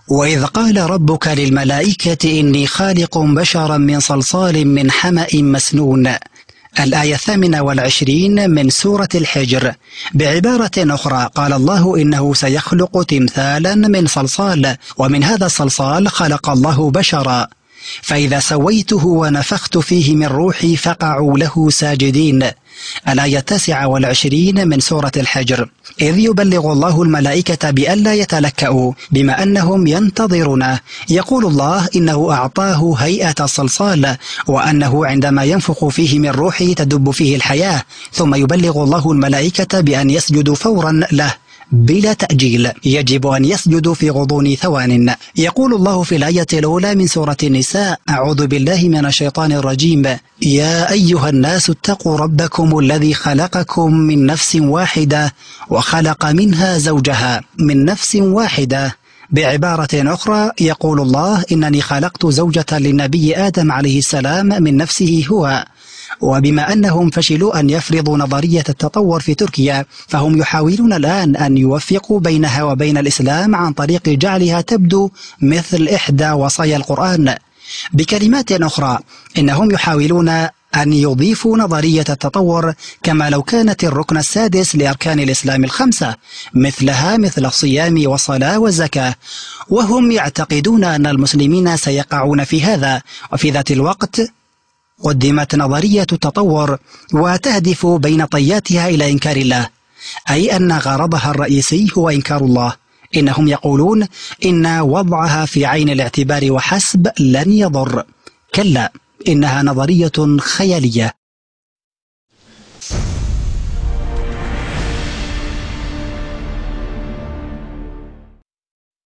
وإذ قال ربك للملائكة إني خالق بشرا من صلصال من حمأ مسنون. الآية 28 من سورة الحجر. بعبارة أخرى قال الله إنه سيخلق تمثالا من صلصال، ومن هذا الصلصال خلق الله بشرا، فإذا سويته ونفخت فيه من روحي فقعوا له ساجدين. الآية 29 من سورة الحجر. إذ يبلغ الله الملائكة بألا يتلكأوا بما أنهم ينتظرونه. يقول الله إنه أعطاه هيئة الصلصال، وأنه عندما ينفخ فيه من روحه تدب فيه الحياة، ثم يبلغ الله الملائكة بأن يسجدوا فورا له بلا تأجيل، يجب أن يسجدوا في غضون ثوان. يقول الله في الآية الأولى من سورة النساء: أعوذ بالله من الشيطان الرجيم: يا أيها الناس اتقوا ربكم الذي خلقكم من نفس واحدة وخلق منها زوجها. من نفس واحدة. بعبارة أخرى يقول الله: إنني خلقت زوجة للنبي آدم عليه السلام من نفسه هو. وبما أنهم فشلوا أن يفرضوا نظرية التطور في تركيا، فهم يحاولون الآن أن يوفقوا بينها وبين الإسلام عن طريق جعلها تبدو مثل إحدى وصايا القرآن. بكلمات أخرى، إنهم يحاولون أن يضيفوا نظرية التطور كما لو كانت الركن السادس لأركان الإسلام الخمسة، مثل الصيام والصلاة والزكاة، وهم يعتقدون أن المسلمين سيقعون في هذا. وفي ذات الوقت قدمت نظرية التطور وتهدف بين طياتها إلى إنكار الله، أي أن غرضها الرئيسي هو إنكار الله. إنهم يقولون إن وضعها في عين الاعتبار وحسب لن يضر. كلا، إنها نظرية خيالية.